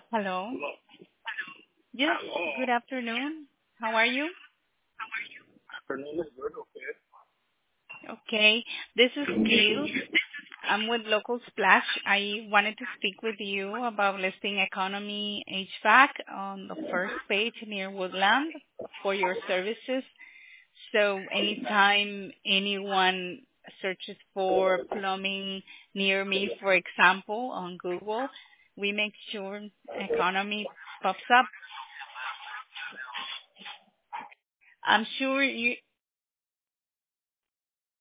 Hello. Yes, good afternoon. How are you? Afternoon is good. Okay. Okay, this is Gil. I'm with Local Splash. I wanted to speak with you about listing economy HVAC on the first page near Woodland for your services. So anytime anyone searches for plumbing near me, for example, on Google, we make sure economy pops up. I'm sure